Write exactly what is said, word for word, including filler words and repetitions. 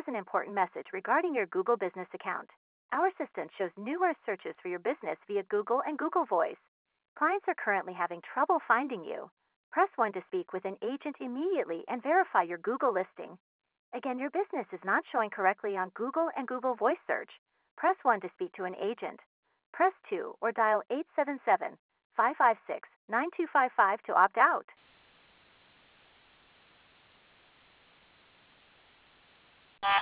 an important message regarding your Google Business account. Our assistant shows numerous searches for your business via Google and Google Voice. Clients are currently having trouble finding you. Press one to speak with an agent immediately and verify your Google listing. Again, your business is not showing correctly on Google and Google Voice search. Press one to speak to an agent. Press two or dial eight seven seven, five five six, nine two five five to opt out.